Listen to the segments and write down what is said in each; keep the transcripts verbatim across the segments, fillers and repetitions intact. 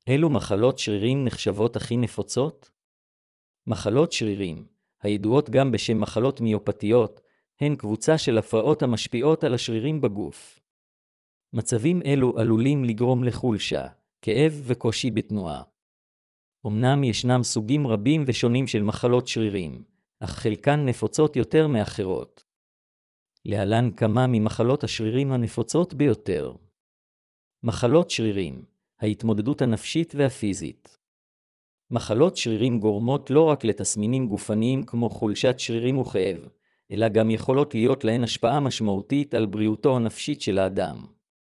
אילו מחלות שרירים נחשבות הכי נפוצות? מחלות שרירים, הידועות גם בשם מחלות מיופתיות, הן קבוצה של הפרעות המשפיעות על השרירים בגוף. מצבים אלו עלולים לגרום לחולשה, כאב וקושי בתנועה. אמנם ישנם סוגים רבים ושונים של מחלות שרירים, אך חלקן נפוצות יותר מאחרות. להלן כמה ממחלות השרירים הנפוצות ביותר. מחלות שרירים, ההתמודדות הנפשית והפיזית. מחלות שרירים גורמות לא רק לתסמינים גופניים כמו חולשת שרירים וכאב, אלא גם יכולות להיות להן השפעה משמעותית על בריאותו הנפשית של האדם.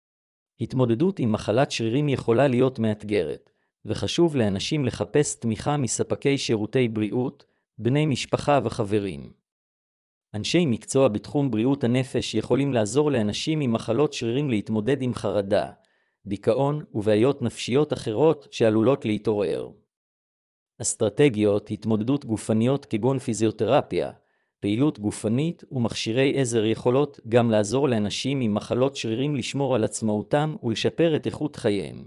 התמודדות עם מחלת שרירים יכולה להיות מאתגרת, וחשוב לאנשים לחפש תמיכה מספקי שירותי בריאות, בני משפחה וחברים. אנשי מקצוע בתחום בריאות הנפש יכולים לעזור לאנשים עם מחלות שרירים להתמודד עם חרדה, דיכאון ובעיות נפשיות אחרות שעלולות להתעורר. אסטרטגיות התמודדות גופניות כגון פיזיותרפיה, פעילות גופנית ומכשירי עזר יכולות גם לעזור לאנשים עם מחלות שרירים לשמור על עצמאותם ולשפר את איכות חייהם.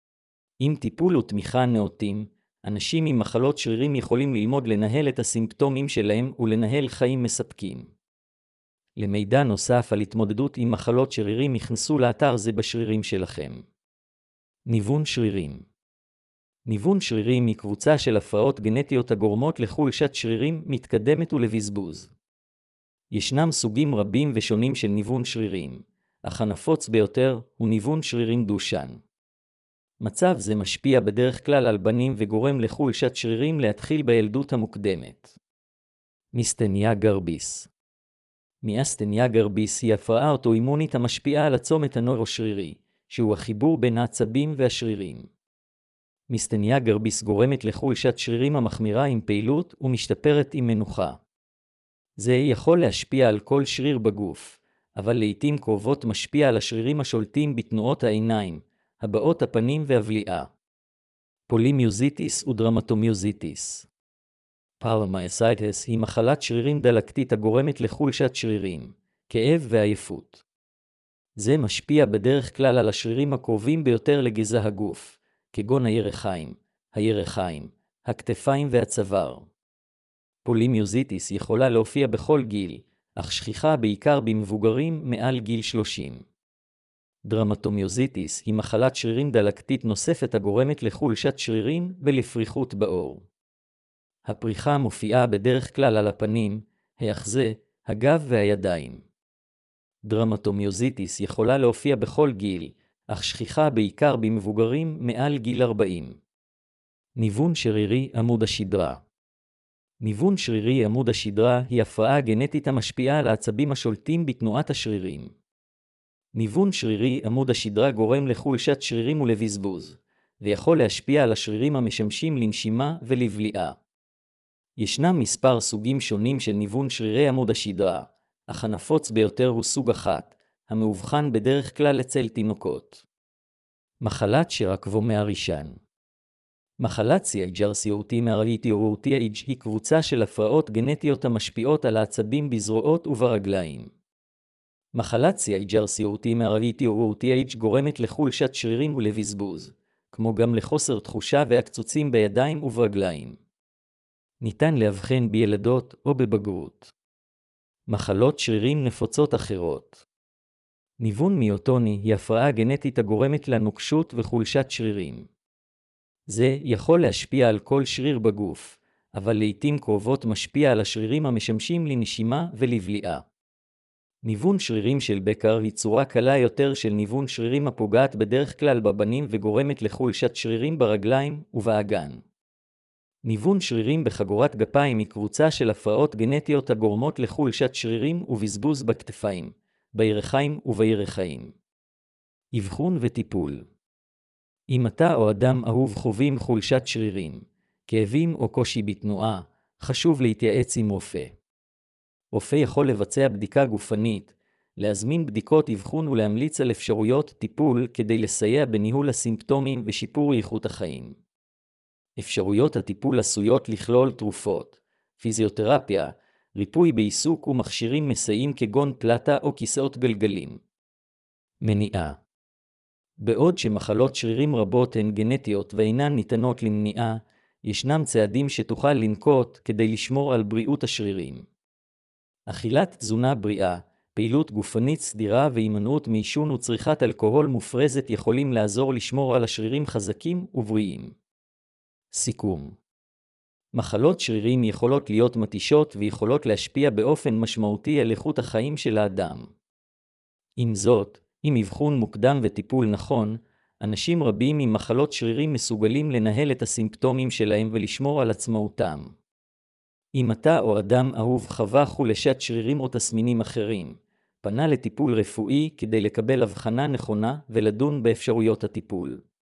עם טיפול ותמיכה נאותים, אנשים עם מחלות שרירים יכולים ללמוד לנהל את הסימפטומים שלהם ולנהל חיים מספקים. למידע נוסף על התמודדות עם מחלות שרירים יכנסו לאתר זה בשרירים שלכם. ניוון שרירים. ניוון שרירים היא קבוצה של הפרעות גנטיות הגורמות לחולשת שרירים מתקדמת ולבזבוז. ישנם סוגים רבים ושונים של ניוון שרירים, אך הנפוץ ביותר הוא ניוון שרירים דושן. מצב זה משפיע בדרך כלל על בנים וגורם לחולשת שרירים להתחיל בילדות המוקדמת. מיסטניה גרביס. מיאסטניה גרביס היא הפרעה אוטואימונית המשפיעה על הצומת הנוירו-שרירי, שהוא החיבור בין העצבים והשרירים. מיסטניה גרביס גורמת לחולשת שרירים המחמירה עם פעילות ומשתפרת עם מנוחה. זה יכול להשפיע על כל שריר בגוף, אבל לעתים קרובות משפיע על השרירים השולטים בתנועות העיניים, הבעות הפנים והבליעה. פולימיוזיטיס ודרמטומיוזיטיס. פרמייסייטיס היא מחלת שרירים דלקתית הגורמת לחולשת שרירים, כאב ועייפות. זה משפיע בדרך כלל על השרירים הקרובים ביותר לגזע הגוף, כגון הירכיים, הירכיים, הכתפיים והצוואר. פולימיוזיטיס יכולה להופיע בכל גיל, אך שכיחה בעיקר במבוגרים מעל גיל שלושים. דרמטומיוזיטיס היא מחלת שרירים דלקתית נוספת הגורמת לחולשת שרירים ולפריחות בעור. הפריחה מופיעה בדרך כלל על הפנים, היחזה, הגב והידיים. דרמטומיוזיטיס יכולה להופיע בכל גיל, אך שכיחה בעיקר במבוגרים מעל גיל ארבעים. ניוון שרירי עמוד השדרה. ניוון שרירי עמוד השדרה היא הפרעה גנטית המשפיעה על העצבים השולטים בתנועת השרירים. ניוון שרירי עמוד השדרה גורם לחולשת שרירים ולבזבוז, ויכול להשפיע על השרירים המשמשים לנשימה ולבליעה. ישנם מספר סוגים שונים של ניוון שרירי עמוד השדרה, אך הנפוץ ביותר הוא סוג אחת, המאובחן בדרך כלל אצל תינוקות. מחלת שרקבו-מהרישן. מחלת סי אייץ' אר סי או טי-מהריטי או טי אייץ' היא קבוצה של הפרעות גנטיות המשפיעות על העצבים בזרועות וברגליים. מחלת סי אייץ' אר סי או טי-מהריטי או טי אייץ' גורמת לחולשת שרירים ולבזבוז, כמו גם לחוסר תחושה והקצוצים בידיים וברגליים. ניתן להבחן בילדות או בבגרות. מחלות שרירים נפוצות אחרות. ניוון מיוטוני היא הפרעה גנטית הגורמת לנוקשות וחולשת שרירים. זה יכול להשפיע על כל שריר בגוף, אבל לעתים קרובות משפיע על השרירים המשמשים לנשימה ולבליעה. ניוון שרירים של בקר היא צורה קלה יותר של ניוון שרירים הפוגעת בדרך כלל בבנים וגורמת לחולשת שרירים ברגליים ובאגן. ניוון שרירים בחגורת גפיים היא קבוצה של הפרעות גנטיות הגורמות לחולשת שרירים ובזבוז בכתפיים, בירכיים ובירכיים. אבחון וטיפול. אם אתה או אדם אהוב חווים חולשת שרירים, כאבים או קושי בתנועה, חשוב להתייעץ עם רופא. רופא יכול לבצע בדיקה גופנית, להזמין בדיקות אבחון ולהמליץ על אפשרויות טיפול כדי לסייע בניהול הסימפטומים ושיפור איכות החיים. אפשרויות הטיפול עשויות לכלול תרופות, פיזיותרפיה, ריפוי בעיסוק ומכשירים מסייעים כגון פלטה או כיסאות גלגלים. מניעה. בעוד שמחלות שרירים רבות הן גנטיות ואינן ניתנות למניעה, ישנם צעדים שתוכל לנקוט כדי לשמור על בריאות השרירים. אכילת תזונה בריאה, פעילות גופנית סדירה והימנעות מעישון וצריכת אלכוהול מופרזת יכולים לעזור לשמור על השרירים חזקים ובריאים. סיכום. מחלות שרירים יכולות להיות מתישות ויכולות להשפיע באופן משמעותי על איכות החיים של האדם. עם זאת, עם אבחון מוקדם וטיפול נכון, אנשים רבים עם מחלות שרירים מסוגלים לנהל את הסימפטומים שלהם ולשמור על עצמאותם. אם אתה או אדם אהוב חווה חולשת שרירים או תסמינים אחרים, פנה לטיפול רפואי כדי לקבל הבחנה נכונה ולדון באפשרויות הטיפול.